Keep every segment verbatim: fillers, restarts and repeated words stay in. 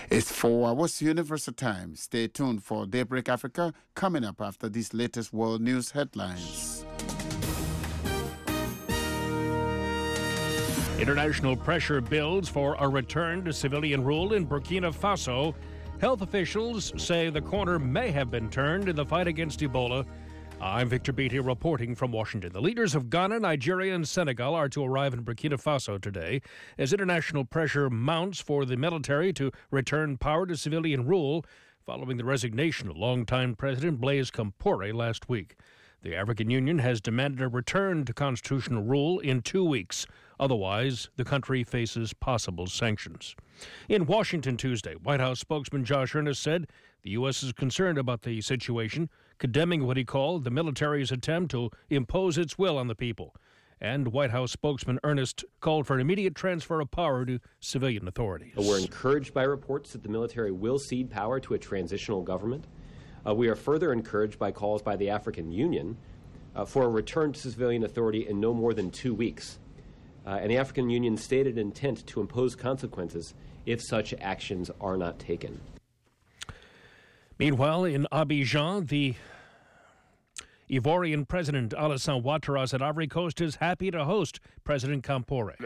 It's four hours Universal Time. Stay tuned for Daybreak Africa coming up after these latest world news headlines. International pressure builds for a return to civilian rule in Burkina Faso. Health officials say the corner may have been turned in the fight against Ebola. I'm Victor Beatty reporting from Washington. The leaders of Ghana, Nigeria, and Senegal are to arrive in Burkina Faso today as international pressure mounts for the military to return power to civilian rule following the resignation of longtime President Blaise Compaoré last week. The African Union has demanded a return to constitutional rule in two weeks. Otherwise, the country faces possible sanctions. In Washington Tuesday, White House spokesman Josh Earnest said the U S is concerned about the situation, condemning what he called the military's attempt to impose its will on the people. And White House spokesman Earnest called for an immediate transfer of power to civilian authorities. We're encouraged by reports that the military will cede power to a transitional government. Uh, we are further encouraged by calls by the African Union uh, for a return to civilian authority in no more than two weeks. Uh, and the African Union's stated intent to impose consequences if such actions are not taken. Meanwhile, in Abidjan, the Ivorian President Alassane Ouattara said Ivory Coast is happy to host President Compaoré.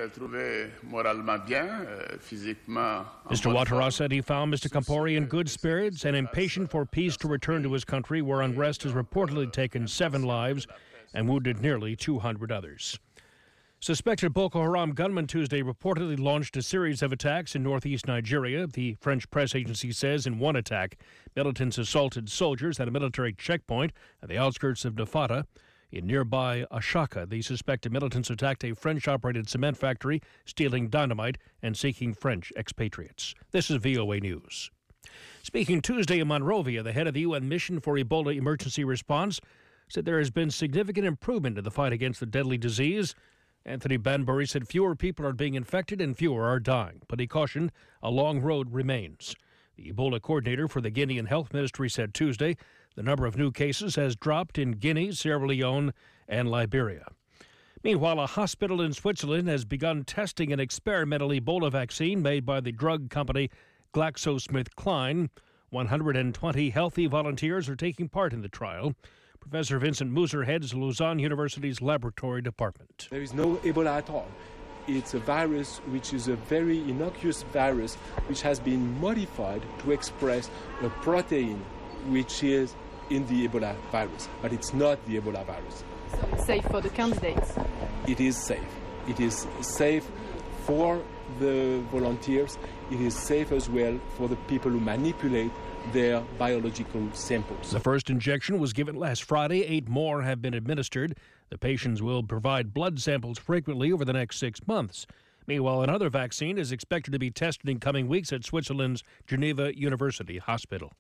Mister Ouattara said he found Mister Compaoré in good spirits and impatient for peace to return to his country, where unrest has reportedly taken seven lives and wounded nearly two hundred others. Suspected Boko Haram gunmen Tuesday reportedly launched a series of attacks in northeast Nigeria. The French press agency says in one attack, militants assaulted soldiers at a military checkpoint at the outskirts of Nafata. In nearby Ashaka, the suspected militants attacked a French-operated cement factory, stealing dynamite and seeking French expatriates. This is V O A News. Speaking Tuesday in Monrovia, the head of the U N Mission for Ebola Emergency Response said there has been significant improvement in the fight against the deadly disease. Anthony Banbury said fewer people are being infected and fewer are dying, but he cautioned a long road remains. The Ebola coordinator for the Guinean Health Ministry said Tuesday the number of new cases has dropped in Guinea, Sierra Leone, and Liberia. Meanwhile, a hospital in Switzerland has begun testing an experimental Ebola vaccine made by the drug company GlaxoSmithKline. one hundred twenty healthy volunteers are taking part in the trial. Professor Vincent Muser heads Lausanne University's laboratory department. There is no Ebola at all. It's a virus which is a very innocuous virus which has been modified to express a protein which is in the Ebola virus, but it's not the Ebola virus. So it's safe for the candidates? It is safe. It is safe for the volunteers. It is safe as well for the people who manipulate their biological samples. The first injection was given last Friday. Eight more have been administered. The patients will provide blood samples frequently over the next six months. Meanwhile, another vaccine is expected to be tested in coming weeks at Switzerland's Geneva University Hospital.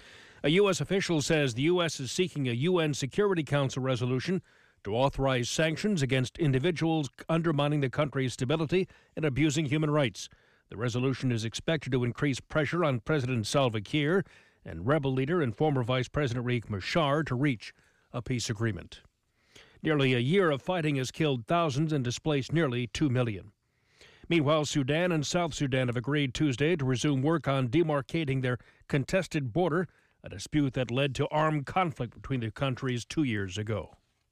A U S official says the U S is seeking a U N Security Council resolution to authorize sanctions against individuals undermining the country's stability and abusing human rights. The resolution is expected to increase pressure on President Salva Kiir and rebel leader and former Vice President Riek Machar to reach a peace agreement. Nearly a year of fighting has killed thousands and displaced nearly two million. Meanwhile, Sudan and South Sudan have agreed Tuesday to resume work on demarcating their contested border, a dispute that led to armed conflict between the countries two years ago.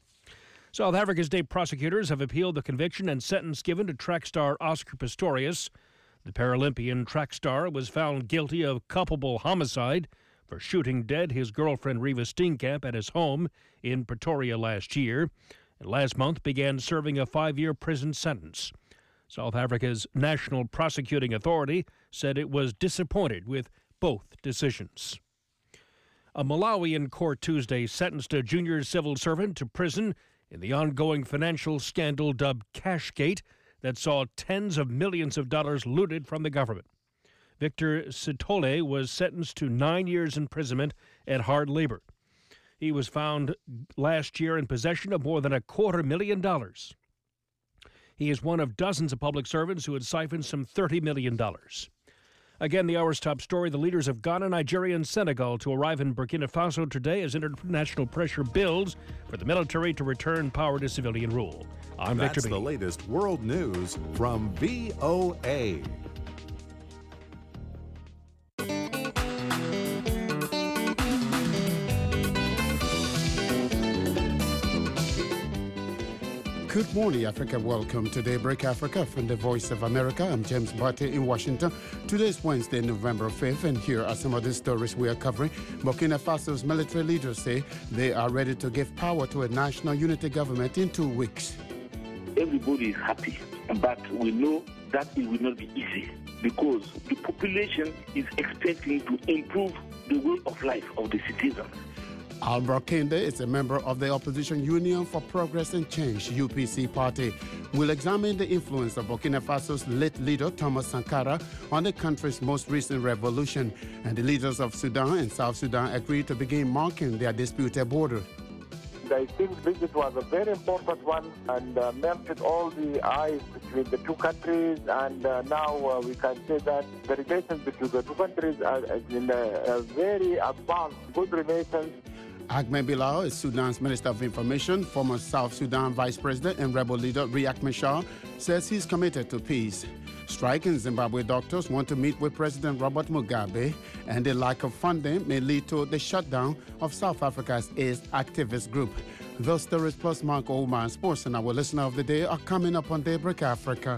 South Africa's state prosecutors have appealed the conviction and sentence given to track star Oscar Pistorius. The Paralympian track star was found guilty of culpable homicide for shooting dead his girlfriend Reva Steenkamp at his home in Pretoria last year, and last month began serving a five-year prison sentence. South Africa's National Prosecuting Authority said it was disappointed with both decisions. A Malawian court Tuesday sentenced a junior civil servant to prison in the ongoing financial scandal dubbed Cashgate that saw tens of millions of dollars looted from the government. Victor Sithole was sentenced to nine years imprisonment at hard labor. He was found last year in possession of more than a quarter million dollars. He is one of dozens of public servants who had siphoned some thirty million dollars. Again, the hour's top story, the leaders of Ghana, Nigeria, and Senegal to arrive in Burkina Faso today as international pressure builds for the military to return power to civilian rule. I'm That's Victor B. the latest world news from V O A. Good morning, Africa. Welcome to Daybreak Africa from the Voice of America. I'm James Barty in Washington. Today is Wednesday, November fifth, and here are some of the stories we are covering. Burkina Faso's military leaders say they are ready to give power to a national unity government in two weeks. Everybody is happy, but we know that it will not be easy because the population is expecting to improve the way of life of the citizens. Alba Kende is a member of the Opposition Union for Progress and Change, U P C party. We'll examine the influence of Burkina Faso's late leader, Thomas Sankara, on the country's most recent revolution. And the leaders of Sudan and South Sudan agreed to begin marking their disputed border. I think visit was a very important one and uh, melted all the ice between the two countries, and uh, now uh, we can say that the relations between the two countries are in a, a very advanced, good relations. Ahmed Bilal is Sudan's Minister of Information. Former South Sudan Vice President and rebel leader Riek Machar says he's committed to peace. Striking Zimbabwe doctors want to meet with President Robert Mugabe, and the lack of funding may lead to the shutdown of South Africa's AIDS activist group. Those stories plus Mark Oldman Sports and our listener of the day are coming up on Daybreak Africa.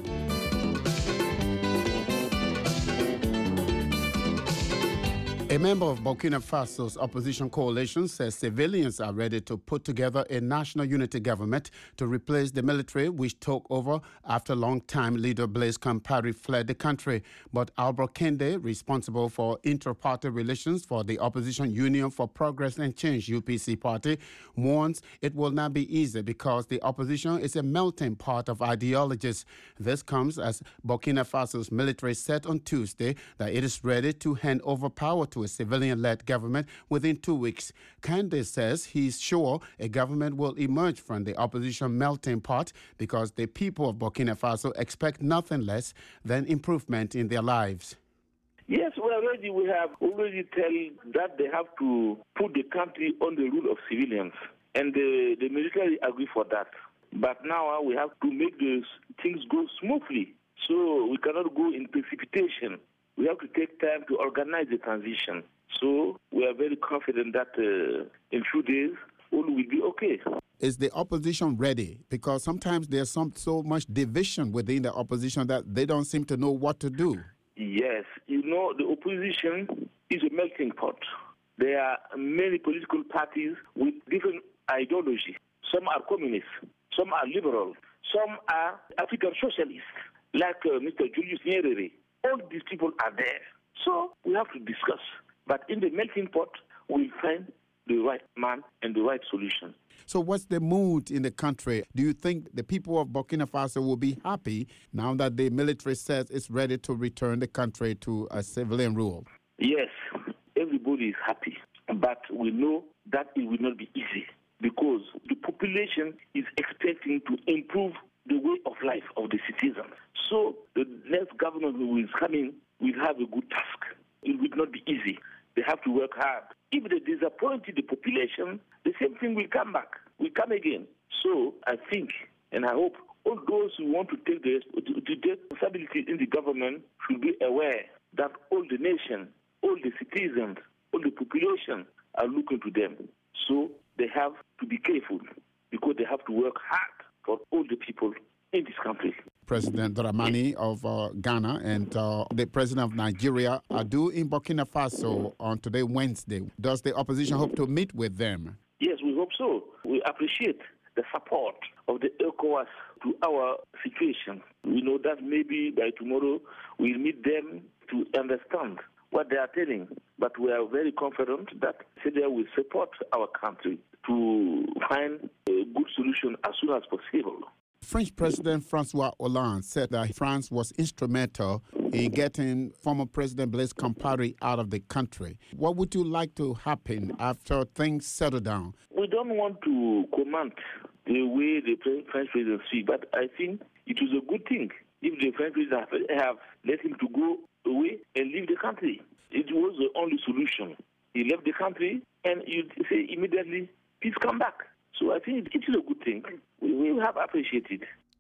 A member of Burkina Faso's opposition coalition says civilians are ready to put together a national unity government to replace the military, which took over after longtime leader Blaise Compaoré fled the country. But Alba Kende, responsible for inter-party relations for the Opposition Union for Progress and Change, U P C party, warns it will not be easy because the opposition is a melting pot of ideologies. This comes as Burkina Faso's military said on Tuesday that it is ready to hand over power to a civilian-led government within two weeks. Kande says he's sure a government will emerge from the opposition melting pot because the people of Burkina Faso expect nothing less than improvement in their lives. Yes, we already we have already tell that they have to put the country on the rule of civilians, and the, the military agree for that. But now uh, we have to make those things go smoothly, so we cannot go in precipitation. We have to take time to organize the transition. So we are very confident that uh, in few days, all will be okay. Is the opposition ready? Because sometimes there's some so much division within the opposition that they don't seem to know what to do. Yes. You know, the opposition is a melting pot. There are many political parties with different ideology. Some are communists, some are liberal, some are African socialists, like uh, Mister Julius Nyerere. All these people are there. So we have to discuss. But in the melting pot, we'll find the right man and the right solution. So what's the mood in the country? Do you think the people of Burkina Faso will be happy now that the military says it's ready to return the country to a civilian rule? Yes, everybody is happy. But we know that it will not be easy because the population is expecting to improve the way of life of the citizens. So the next government who is coming will have a good task. It will not be easy. They have to work hard. If they disappoint the population, the same thing will come back, will come again. So I think and I hope all those who want to take the, to, to take responsibility in the government should be aware that all the nation, all the citizens, all the population are looking to them. So they have to be careful because they have to work hard for all the people in this country. President Dramani of uh, Ghana and uh, the President of Nigeria are due in Burkina Faso on today, Wednesday. Does the opposition hope to meet with them? Yes, we hope so. We appreciate the support of the ECOWAS to our situation. We know that maybe by tomorrow we'll meet them to understand what they are telling. But we are very confident that Syria will support our country to find a good solution as soon as possible. French President Francois Hollande said that France was instrumental in getting former President Blaise Compaoré out of the country. What would you like to happen after things settle down? We don't want to comment the way the French president speaks, but I think it was a good thing if the French president have let him to go away and leave the country. It was the only solution. He left the country and you say immediately, please come back. So I think it is a good thing. We, we have appreciated.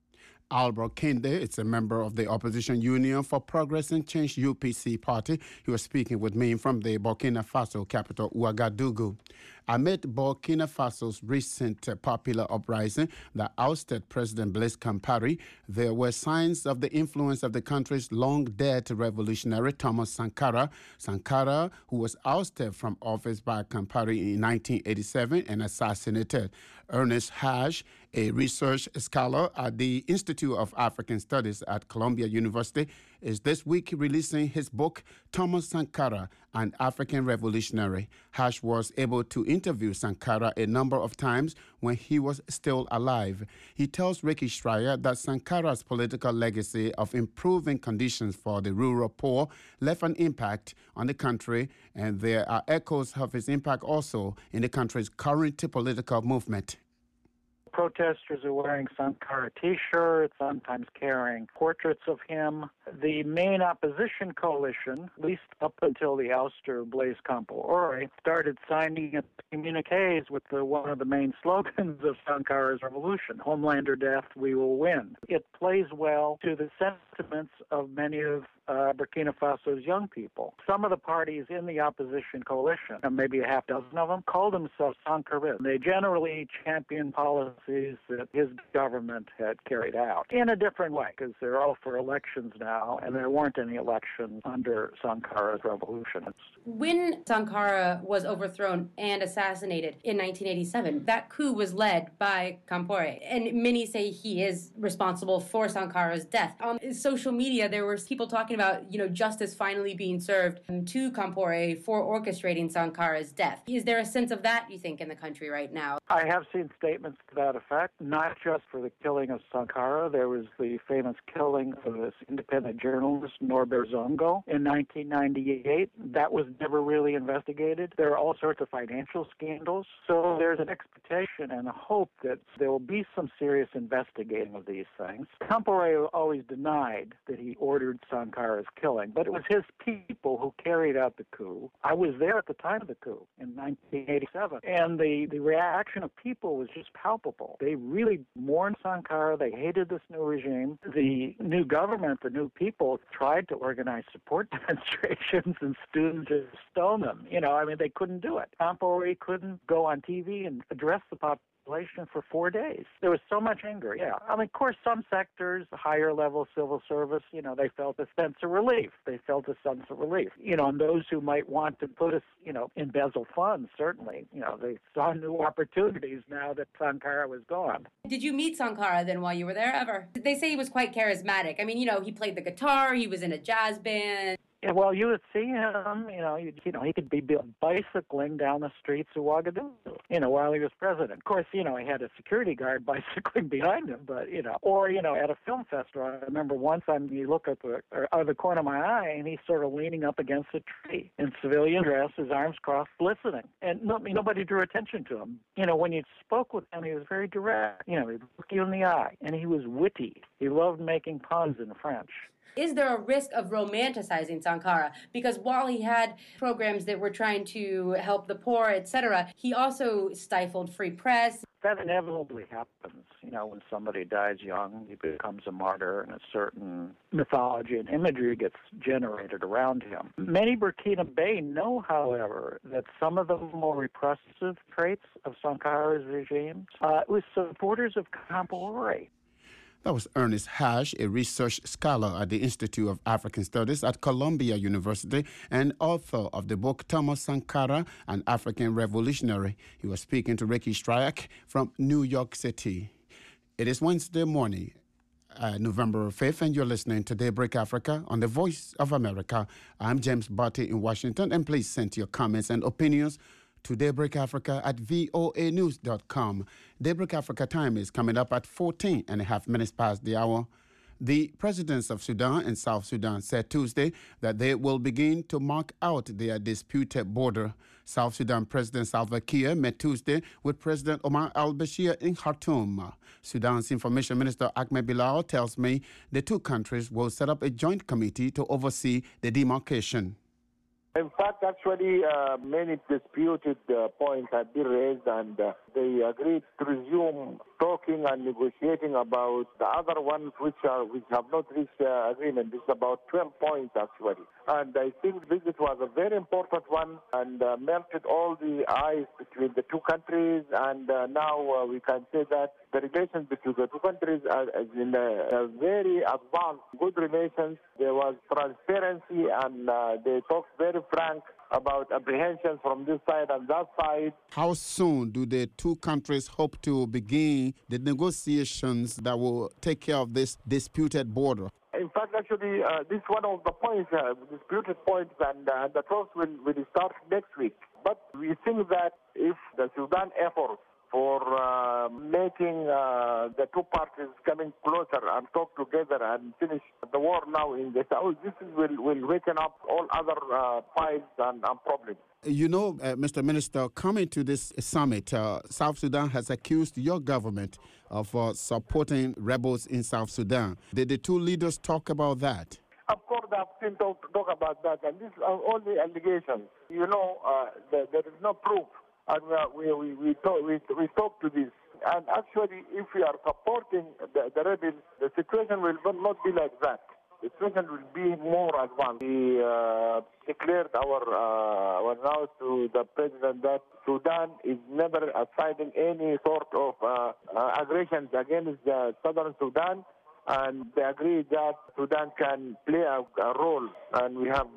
Alba Kende is a member of the Opposition Union for Progress and Change U P C party. He was speaking with me from the Burkina Faso capital, Ouagadougou. Amid Burkina Faso's recent uh, popular uprising that ousted President Blaise Compaoré, there were signs of the influence of the country's long-dead revolutionary Thomas Sankara. Sankara, who was ousted from office by Compaoré in nineteen eighty-seven and assassinated. Ernest Hage, a research scholar at the Institute of African Studies at Columbia University, is this week releasing his book, Thomas Sankara, an African Revolutionary. Hage was able to interview Sankara a number of times when he was still alive. He tells Ricky Schreier that Sankara's political legacy of improving conditions for the rural poor left an impact on the country, and there are echoes of his impact also in the country's current political movement. Protesters are wearing Sankara T-shirts, sometimes carrying portraits of him. The main opposition coalition, at least up until the ouster of Blaise Compaoré, started signing communiques with the, one of the main slogans of Sankara's revolution, Homelander death, we will win. It plays well to the sentiments of many of uh, Burkina Faso's young people. Some of the parties in the opposition coalition, and maybe a half dozen of them, call themselves Sankaristes. They generally champion policies that his government had carried out in a different way, because they're all for elections now, and there weren't any elections under Sankara's revolution. When Sankara was overthrown and assassinated in nineteen eighty-seven, that coup was led by Compaoré, and many say he is responsible for Sankara's death. On social media, there were people talking about, you know, justice finally being served to Compaoré for orchestrating Sankara's death. Is there a sense of that, you think, in the country right now? I have seen statements to that effect, not just for the killing of Sankara. There was the famous killing of this independent journalist, Norbert Zongo, in nineteen ninety-eight. That was never really investigated. There are all sorts of financial scandals. So there's an expectation and a hope that there will be some serious investigating of these things. Compaoré always denied that he ordered Sankara's killing, but it was his people who carried out the coup. I was there at the time of the coup in nineteen eighty-seven, and the, the reaction of people was just palpable. They really mourned Sankara. They hated this new regime. The new government, the new people, tried to organize support demonstrations, and students just stoned them. You know, I mean, they couldn't do it. Compaoré couldn't go on T V and address the population for four days. There was so much anger, yeah. I mean, of course, some sectors, higher level civil service, you know, they felt a sense of relief. They felt a sense of relief. You know, and those who might want to put us, you know, embezzle funds, certainly, you know, they saw new opportunities now that Sankara was gone. Did you meet Sankara then while you were there ever? They say he was quite charismatic. I mean, you know, he played the guitar, he was in a jazz band. Yeah, well, you would see him, you know, you, you know, he could be bicycling down the streets of Ouagadougou, you know, while he was president. Of course, you know, he had a security guard bicycling behind him, but, you know, or, you know, at a film festival, I remember one time you look at the, or out of the corner of my eye, and he's sort of leaning up against a tree in civilian dress, his arms crossed, listening. And no, nobody drew attention to him. You know, when you spoke with him, he was very direct. You know, he'd look you in the eye, and he was witty. He loved making puns in French. Is there a risk of romanticizing Sankara? Because while he had programs that were trying to help the poor, et cetera, he also stifled free press. That inevitably happens. You know, when somebody dies young, he becomes a martyr, and a certain mythology and imagery gets generated around him. Many Burkinabe know, however, that some of the more repressive traits of Sankara's regime uh, was supporters of Compaoré. That was Ernest Hage, a research scholar at the Institute of African Studies at Columbia University and author of the book Thomas Sankara, an African Revolutionary. He was speaking to Ricky Stryak from New York City. It is Wednesday morning, uh, November fifth, and you're listening to Daybreak Africa on the Voice of America. I'm James Barty in Washington, and please send your comments and opinions to Daybreak Africa at voa news dot com. Daybreak Africa time is coming up at fourteen and a half minutes past the hour. The presidents of Sudan and South Sudan said Tuesday that they will begin to mark out their disputed border. South Sudan President Salva Kiir met Tuesday with President Omar al-Bashir in Khartoum. Sudan's Information Minister Ahmed Bilal tells me the two countries will set up a joint committee to oversee the demarcation. In fact, actually, uh, many disputed uh, points had been raised, and uh, they agreed to resume talking and negotiating about the other ones which are which have not reached uh, agreement. It's about twelve points actually. And I think this was a very important one and uh, melted all the ice between the two countries. And uh, now uh, we can say that the relations between the two countries are in a, a very advanced, good relations. There was transparency and uh, they talked very frank about apprehensions from this side and that side. How soon do the two countries hope to begin the negotiations that will take care of this disputed border? In fact, actually, uh, this is one of the points, uh, disputed points, and uh, the talks will, will start next week. But we think that if the Sudan efforts for uh, making uh, the two parties coming closer and talk together and finish the war now in the south, this is, will, will waken up all other uh, fights and, and problems. You know, uh, Mister Minister, coming to this summit, uh, South Sudan has accused your government of uh, supporting rebels in South Sudan. Did the two leaders talk about that? Of course, I've seen talk, talk about that, and these are only allegations. You know, uh, there, there is no proof, and we we we talk, we, we talk to this. And actually, if we are supporting the, the rebels, the situation will not be like that. The situation will be more advanced. We uh, declared our uh, our now to the president that Sudan is never assigning any sort of uh, uh, aggressions against uh, southern Sudan, and they agreed that Sudan can play a, a role. And we have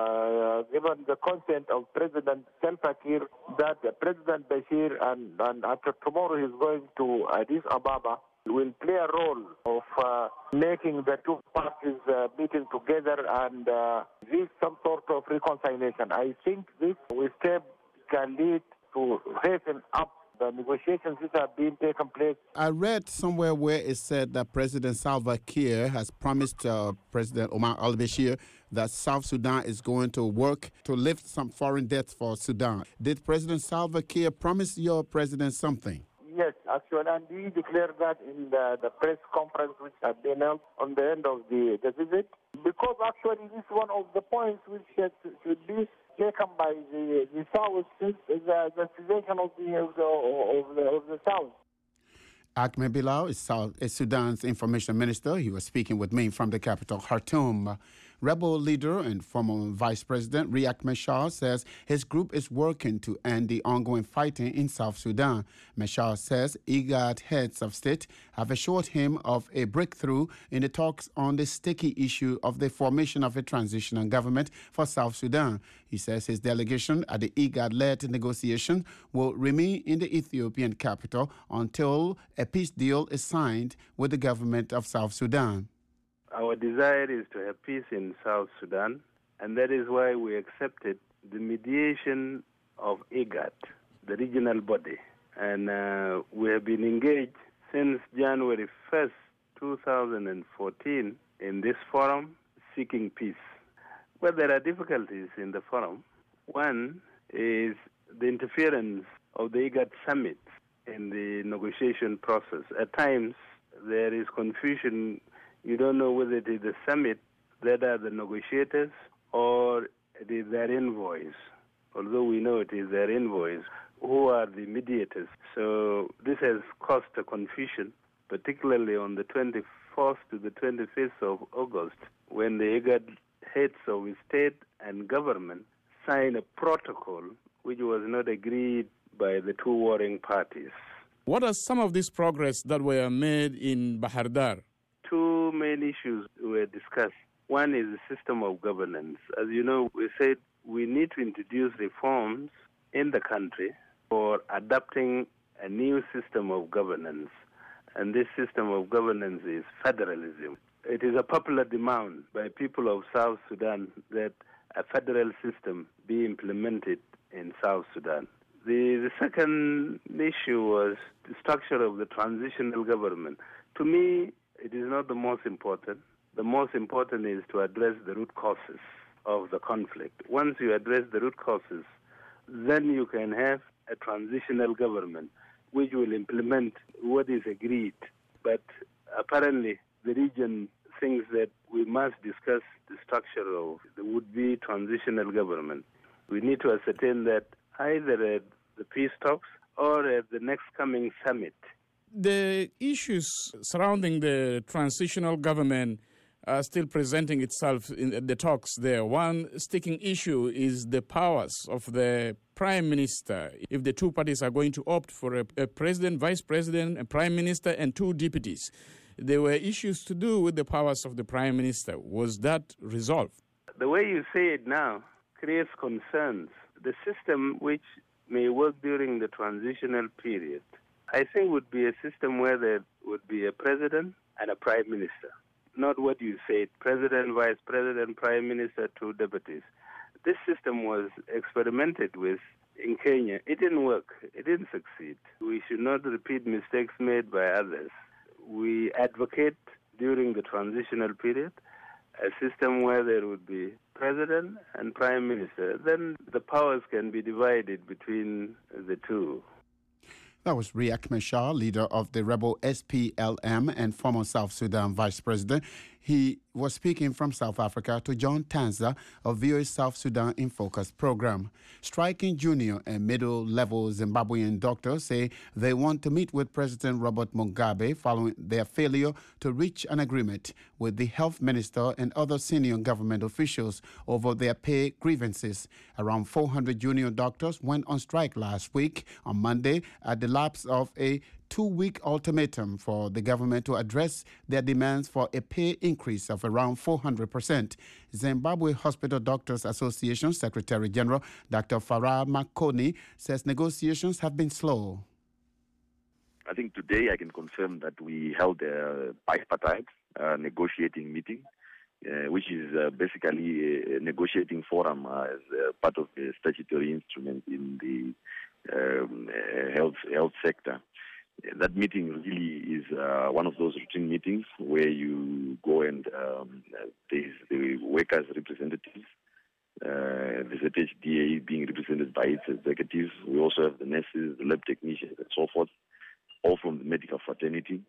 uh, given the consent of President Salva Kiir that President Bashir and, and after tomorrow he's going to Addis Ababa will play a role of uh, making the two parties uh, meeting together and uh, reach some sort of reconciliation. I think this step can lead to hasten up the negotiations which have been taking place. I read somewhere where it said that President Salva Kiir has promised uh, President Omar al-Bashir that South Sudan is going to work to lift some foreign debts for Sudan. Did President Salva Kiir promise your president something? Yes, actually, and he declared that in the, the press conference which had been held on the end of the, the visit, because actually this is one of the points which should, should be taken by the, the South since the, the cessation of the, of the, of the, of the South. Ahmed Bilal is, South, is Sudan's information minister. He was speaking with me from the capital, Khartoum. Rebel leader and former Vice President Riek Machar says his group is working to end the ongoing fighting in South Sudan. Machar says IGAD heads of state have assured him of a breakthrough in the talks on the sticky issue of the formation of a transitional government for South Sudan. He says his delegation at the IGAD-led negotiation will remain in the Ethiopian capital until a peace deal is signed with the government of South Sudan. Our desire is to have peace in South Sudan, and that is why we accepted the mediation of IGAD, the regional body. And uh, we have been engaged since January first, two thousand fourteen, in this forum seeking peace. But there are difficulties in the forum. One is the interference of the IGAD summit in the negotiation process. At times, there is confusion. You don't know whether it is the summit that are the negotiators or it is their envoys. Although we know it is their envoys, who are the mediators. So this has caused a confusion, particularly on the twenty-fourth to the twenty-fifth of August, when the IGAD heads of state and government signed a protocol which was not agreed by the two warring parties. What are some of these progress that were made in Bahir Dar? Two main issues were discussed. One is the system of governance. As you know, we said we need to introduce reforms in the country for adopting a new system of governance. And this system of governance is federalism. It is a popular demand by people of South Sudan that a federal system be implemented in South Sudan. The, the second issue was the structure of the transitional government. To me, it is not the most important. The most important is to address the root causes of the conflict. Once you address the root causes, then you can have a transitional government which will implement what is agreed. But apparently, the region thinks that we must discuss the structure of the would-be transitional government. We need to ascertain that either at the peace talks or at the next coming summit, The issues surrounding the transitional government are still presenting itself in the talks there. One sticking issue is the powers of the prime minister. If the two parties are going to opt for a, a president, vice president, a prime minister, and two deputies, there were issues to do with the powers of the prime minister. Was that resolved? The way you say it now creates concerns. The system which may work during the transitional period, I think, would be a system where there would be a president and a prime minister. Not what you said, president, vice president, prime minister, two deputies. This system was experimented with in Kenya. It didn't work. It didn't succeed. We should not repeat mistakes made by others. We advocate during the transitional period a system where there would be president and prime minister. Then the powers can be divided between the two. That was Riek Machar, leader of the rebel S P L M and former South Sudan vice president. He was speaking from South Africa to John Tanza of V O A South Sudan in Focus program. Striking junior and middle-level Zimbabwean doctors say they want to meet with President Robert Mugabe following their failure to reach an agreement with the health minister and other senior government officials over their pay grievances. Around four hundred junior doctors went on strike last week on Monday at the lapse of a two-week ultimatum for the government to address their demands for a pay increase of around four hundred percent. Zimbabwe Hospital Doctors Association Secretary General Doctor Farah Makoni says negotiations have been slow. I think today I can confirm that we held a bipartite uh, negotiating meeting, uh, which is uh, basically a negotiating forum uh, as uh, part of the statutory instrument in the um, uh, health health sector. That meeting really is uh, one of those routine meetings where you go and um, there's the workers' representatives, uh, the Z H D A being represented by its executives. We also have the nurses, the lab technicians, and so forth, all from the medical fraternity.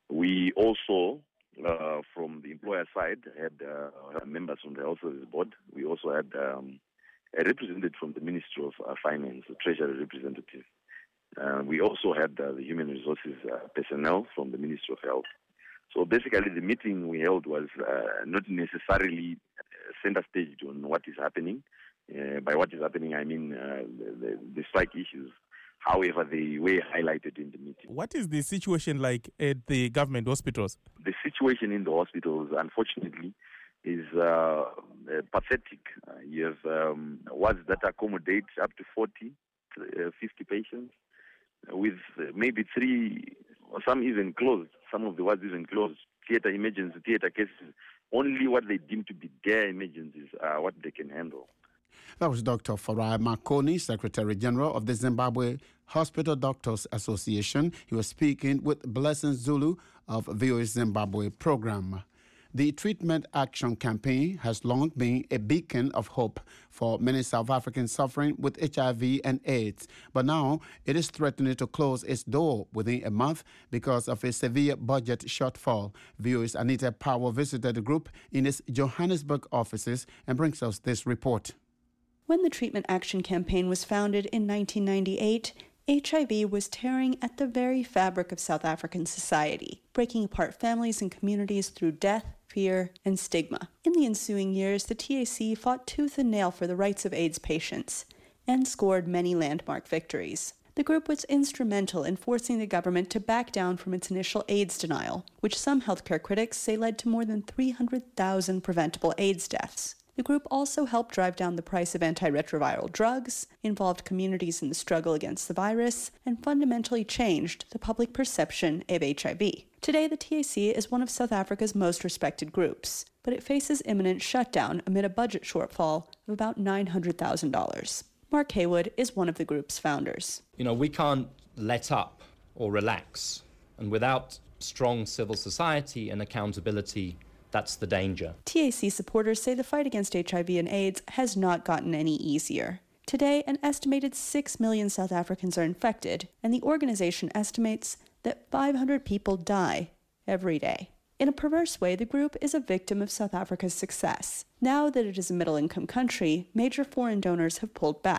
We also, uh, from the employer side, had uh, members from the Health Service Board. We also had um, a representative from the Ministry of uh, Finance, a Treasury representative. Uh, we also had uh, the human resources uh, personnel from the Ministry of Health. So basically the meeting we held was uh, not necessarily center staged on what is happening. Uh, by what is happening, I mean uh, the, the strike issues. However, they were highlighted in the meeting. What is the situation like at the government hospitals? The situation in the hospitals, unfortunately, is uh, uh, pathetic. Uh, you have um, wards that accommodate up to forty, uh, fifty patients, with maybe three, or some even closed, some of the wards even closed, theater emergency, theater cases. Only what they deem to be their emergencies are what they can handle. That was Doctor Farah Makoni, Secretary General of the Zimbabwe Hospital Doctors Association. He was speaking with Blessing Zulu of V O A Zimbabwe program. The Treatment Action Campaign has long been a beacon of hope for many South Africans suffering with H I V and AIDS, but now it is threatening to close its door within a month because of a severe budget shortfall. V O A's Anita Power visited the group in its Johannesburg offices and brings us this report. When the Treatment Action Campaign was founded in nineteen ninety-eight, H I V was tearing at the very fabric of South African society, breaking apart families and communities through death, fear, and stigma. In the ensuing years, the T A C fought tooth and nail for the rights of AIDS patients and scored many landmark victories. The group was instrumental in forcing the government to back down from its initial AIDS denial, which some healthcare critics say led to more than three hundred thousand preventable AIDS deaths. The group also helped drive down the price of antiretroviral drugs, involved communities in the struggle against the virus, and fundamentally changed the public perception of H I V. Today, the T A C is one of South Africa's most respected groups, but it faces imminent shutdown amid a budget shortfall of about nine hundred thousand dollars. Mark Haywood is one of the group's founders. You know, we can't let up or relax, and without strong civil society and accountability, that's the danger. T A C supporters say the fight against H I V and AIDS has not gotten any easier. Today, an estimated six million South Africans are infected, and the organization estimates that five hundred people die every day. In a perverse way, the group is a victim of South Africa's success. Now that it is a middle-income country, major foreign donors have pulled back.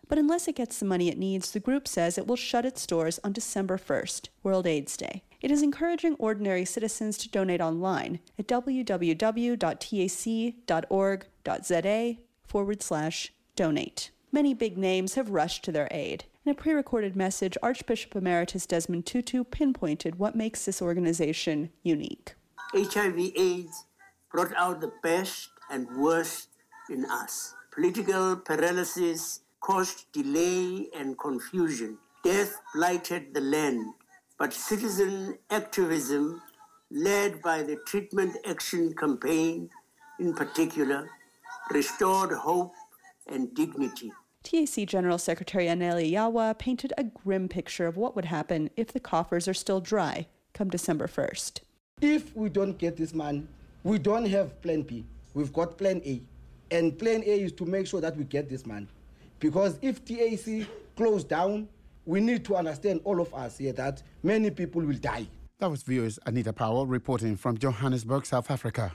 But unless it gets the money it needs, the group says it will shut its doors on December first, World AIDS Day. It is encouraging ordinary citizens to donate online at www.tac.org.za forward slash donate. Many big names have rushed to their aid. In a pre-recorded message, Archbishop Emeritus Desmond Tutu pinpointed what makes this organization unique. H I V AIDS brought out the best and worst in us. Political paralysis caused delay and confusion. Death blighted the land. But citizen activism, led by the Treatment Action Campaign in particular, restored hope and dignity. T A C General Secretary Aneli Yawa painted a grim picture of what would happen if the coffers are still dry come December first. If we don't get this money, we don't have plan B. We've got plan A. And plan A is to make sure that we get this money. Because if T A C closed down, we need to understand, all of us here, that many people will die. That was viewers Anita Powell reporting from Johannesburg, South Africa.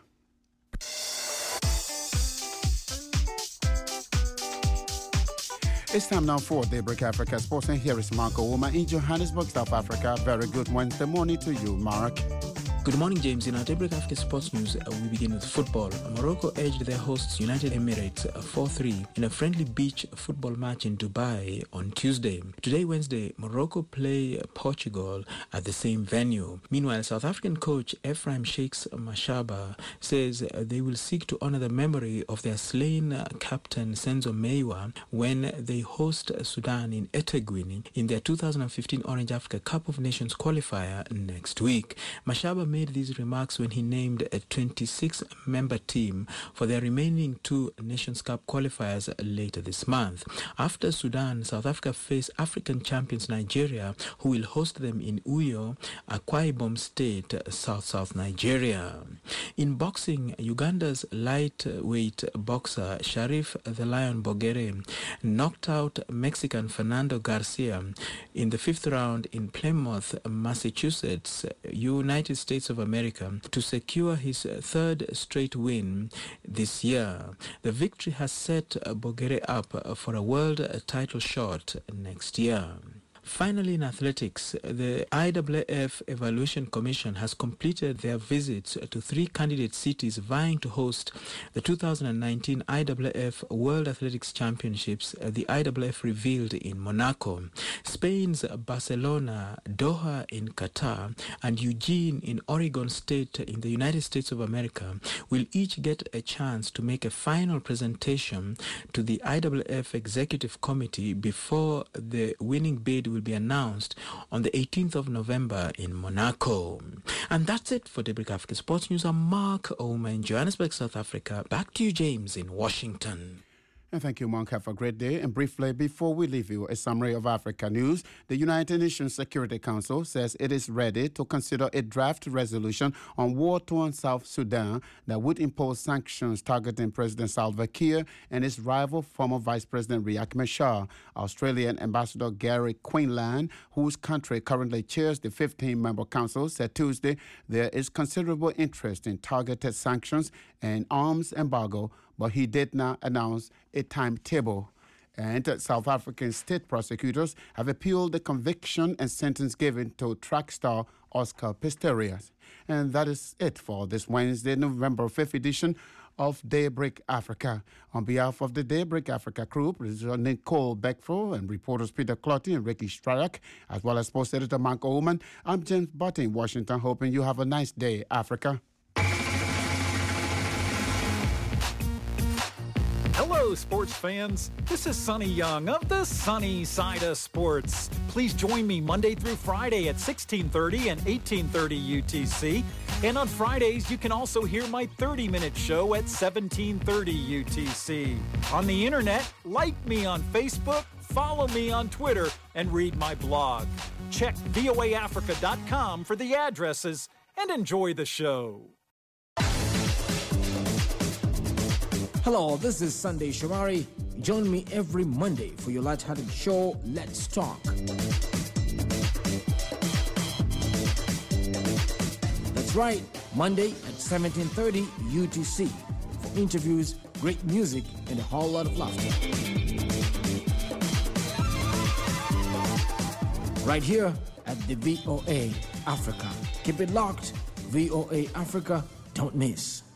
It's time now for Daybreak Africa Sports, and here is Mark Ouma in Johannesburg, South Africa. Very good Wednesday morning to you, Mark. Good morning, James. In our Daybreak Africa Sports News, uh, we begin with football. Morocco edged their hosts United Emirates four three in a friendly beach football match in Dubai on Tuesday. Today, Wednesday, Morocco play Portugal at the same venue. Meanwhile, South African coach Ephraim Shakes Mashaba says uh, they will seek to honor the memory of their slain uh, captain Senzo Meyiwa when they host Sudan in Etegwini in their two thousand fifteen Orange Africa Cup of Nations qualifier next week. Mashaba made these remarks when he named a twenty-six member team for their remaining two Nations Cup qualifiers later this month. After Sudan, South Africa face African champions Nigeria, who will host them in Uyo, Akwa Ibom State, South-South Nigeria. In boxing, Uganda's lightweight boxer Sharif the Lion Bogere knocked out Mexican Fernando Garcia in the fifth round in Plymouth, Massachusetts, United States of America, to secure his third straight win this year. The victory has set Bogere up for a world title shot next year. Finally, in athletics, the I W F Evaluation Commission has completed their visits to three candidate cities vying to host the two thousand nineteen I W F World Athletics Championships, the I W F revealed in Monaco. Spain's Barcelona, Doha in Qatar, and Eugene in Oregon State in the United States of America will each get a chance to make a final presentation to the I W F Executive Committee before the winning bid will be announced on the eighteenth of November in Monaco. And that's it for Daybreak Africa Sports News. I'm Mark Ouma in Johannesburg, South Africa. Back to you, James, in Washington. And thank you, Mark. Have a great day. And briefly, before we leave you, a summary of Africa news. The United Nations Security Council says it is ready to consider a draft resolution on war-torn South Sudan that would impose sanctions targeting President Salva Kiir and his rival, former Vice President Riek Machar. Australian Ambassador Gary Quinlan, whose country currently chairs the fifteen-member council, said Tuesday there is considerable interest in targeted sanctions and arms embargo, but he did not announce a timetable. And South African state prosecutors have appealed the conviction and sentence given to track star Oscar Pistorius. And that is it for this Wednesday, November fifth edition of Daybreak Africa. On behalf of the Daybreak Africa crew, producer Nicole Beckford and reporters Peter Clotty and Ricky Stryak, as well as sports editor Mark Oman, I'm James Butt in Washington, hoping you have a nice day, Africa. Hello, sports fans. This is Sonny Young of the Sunny Side of Sports. Please join me Monday through Friday at sixteen thirty and eighteen thirty U T C. And on Fridays, you can also hear my thirty-minute show at seventeen thirty U T C. On the internet, like me on Facebook, follow me on Twitter, and read my blog. Check V O A Africa dot com for the addresses and enjoy the show. Hello, this is Sunday Shomari. Join me every Monday for your light-hearted show, Let's Talk. That's right, Monday at seventeen thirty U T C for interviews, great music, and a whole lot of laughter. right here at the V O A Africa. Keep it locked. V O A Africa, don't miss.